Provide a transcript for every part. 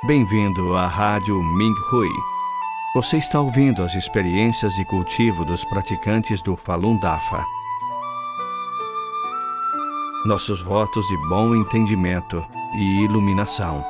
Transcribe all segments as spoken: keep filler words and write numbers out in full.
Bem-vindo à Rádio Minh Hui. Você está ouvindo as experiências de cultivo dos praticantes do Falun Dafa. Nossos votos de bom entendimento e iluminação.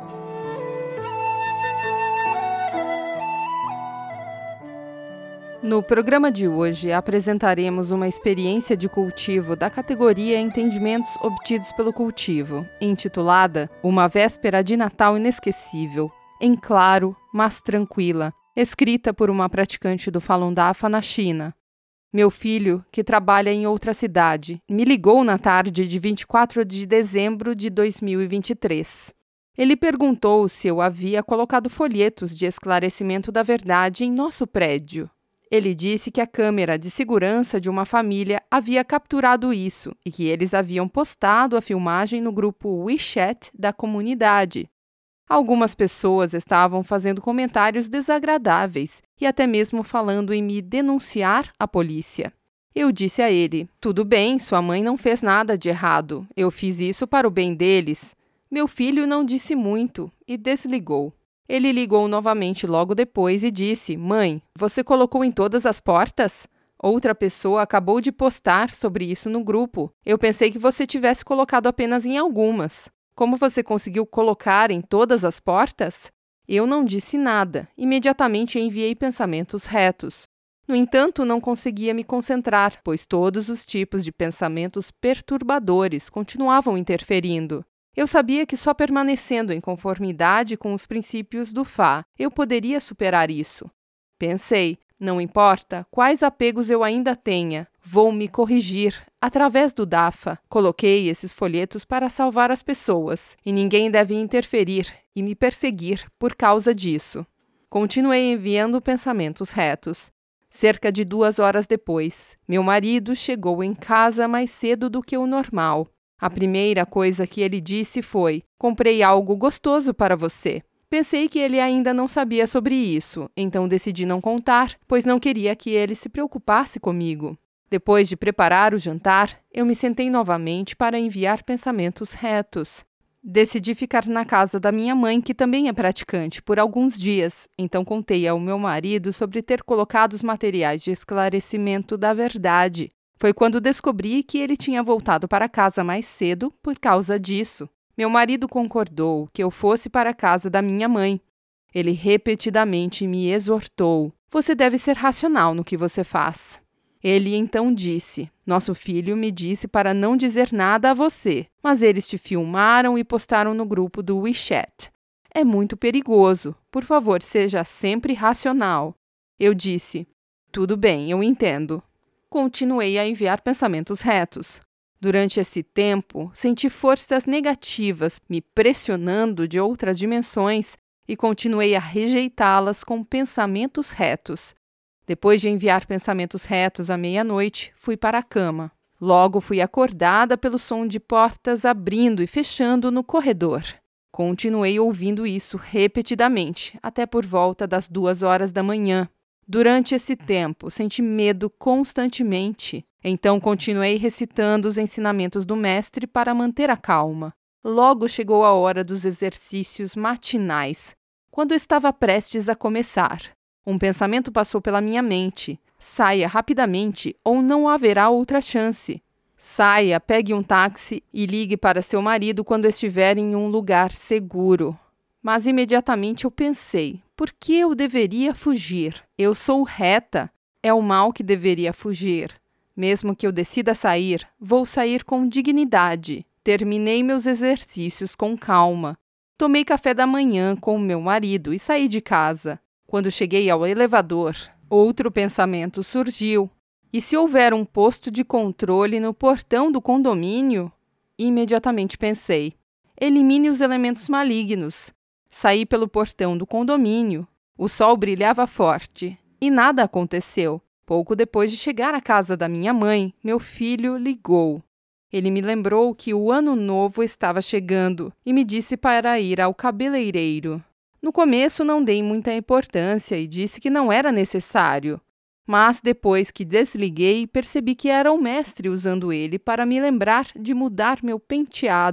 No programa de hoje, apresentaremos uma experiência de cultivo da categoria Entendimentos Obtidos pelo Cultivo, intitulada Uma Véspera de Natal Inesquecível, em claro, mas tranquila, escrita por uma praticante do Falun Dafa na China. Meu filho, que trabalha em outra cidade, me ligou na tarde de vinte e quatro de dezembro de dois mil e vinte e três. Ele perguntou se eu havia colocado folhetos de esclarecimento da verdade em nosso prédio. Ele disse que a câmera de segurança de uma família havia capturado isso e que eles haviam postado a filmagem no grupo WeChat da comunidade. Algumas pessoas estavam fazendo comentários desagradáveis e até mesmo falando em me denunciar à polícia. Eu disse a ele: tudo bem, sua mãe não fez nada de errado. Eu fiz isso para o bem deles. Meu filho não disse muito e desligou. Ele ligou novamente logo depois e disse: mãe, você colocou em todas as portas? Outra pessoa acabou de postar sobre isso no grupo. Eu pensei que você tivesse colocado apenas em algumas. Como você conseguiu colocar em todas as portas? Eu não disse nada. Imediatamente enviei pensamentos retos. No entanto, não conseguia me concentrar, pois todos os tipos de pensamentos perturbadores continuavam interferindo. Eu sabia que só permanecendo em conformidade com os princípios do Fá, eu poderia superar isso. Pensei, não importa quais apegos eu ainda tenha, vou me corrigir através do Dafa. Coloquei esses folhetos para salvar as pessoas, e ninguém deve interferir e me perseguir por causa disso. Continuei enviando pensamentos retos. Cerca de duas horas depois, meu marido chegou em casa mais cedo do que o normal. A primeira coisa que ele disse foi: comprei algo gostoso para você. Pensei que ele ainda não sabia sobre isso, então decidi não contar, pois não queria que ele se preocupasse comigo. Depois de preparar o jantar, eu me sentei novamente para enviar pensamentos retos. Decidi ficar na casa da minha mãe, que também é praticante, por alguns dias, então contei ao meu marido sobre ter colocado os materiais de esclarecimento da verdade. Foi quando descobri que ele tinha voltado para casa mais cedo por causa disso. Meu marido concordou que eu fosse para a casa da minha mãe. Ele repetidamente me exortou: você deve ser racional no que você faz. Ele então disse: nosso filho me disse para não dizer nada a você, mas eles te filmaram e postaram no grupo do WeChat. É muito perigoso. Por favor, seja sempre racional. Eu disse: tudo bem, eu entendo. Continuei a enviar pensamentos retos. Durante esse tempo, senti forças negativas me pressionando de outras dimensões e continuei a rejeitá-las com pensamentos retos. Depois de enviar pensamentos retos à meia-noite, fui para a cama. Logo fui acordada pelo som de portas abrindo e fechando no corredor. Continuei ouvindo isso repetidamente, até por volta das duas horas da manhã. Durante esse tempo, senti medo constantemente. Então, continuei recitando os ensinamentos do mestre para manter a calma. Logo chegou a hora dos exercícios matinais, quando estava prestes a começar. Um pensamento passou pela minha mente: saia rapidamente ou não haverá outra chance. Saia, pegue um táxi e ligue para seu marido quando estiver em um lugar seguro. Mas imediatamente eu pensei: por que eu deveria fugir? Eu sou reta. É o mal que deveria fugir. Mesmo que eu decida sair, vou sair com dignidade. Terminei meus exercícios com calma. Tomei café da manhã com meu marido e saí de casa. Quando cheguei ao elevador, outro pensamento surgiu. E se houver um posto de controle no portão do condomínio? Imediatamente pensei: elimine os elementos malignos. Saí pelo portão do condomínio. O sol brilhava forte e nada aconteceu. Pouco depois de chegar à casa da minha mãe, meu filho ligou. Ele me lembrou que o ano novo estava chegando e me disse para ir ao cabeleireiro. No começo não dei muita importância e disse que não era necessário. Mas depois que desliguei, percebi que era o mestre usando ele para me lembrar de mudar meu penteado.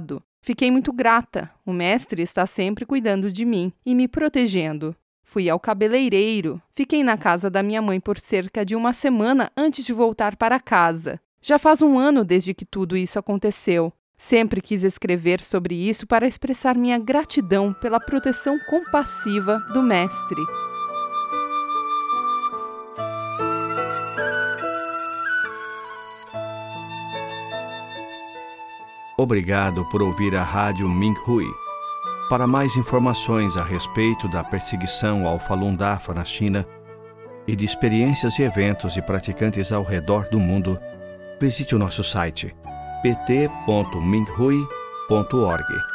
Fiquei muito grata. O mestre está sempre cuidando de mim e me protegendo. Fui ao cabeleireiro. Fiquei na casa da minha mãe por cerca de uma semana antes de voltar para casa. Já faz um ano desde que tudo isso aconteceu. Sempre quis escrever sobre isso para expressar minha gratidão pela proteção compassiva do mestre. Obrigado por ouvir a Rádio Minhui. Para mais informações a respeito da perseguição ao Falun Dafa na China e de experiências e eventos de praticantes ao redor do mundo, visite o nosso site p t ponto minhui ponto org.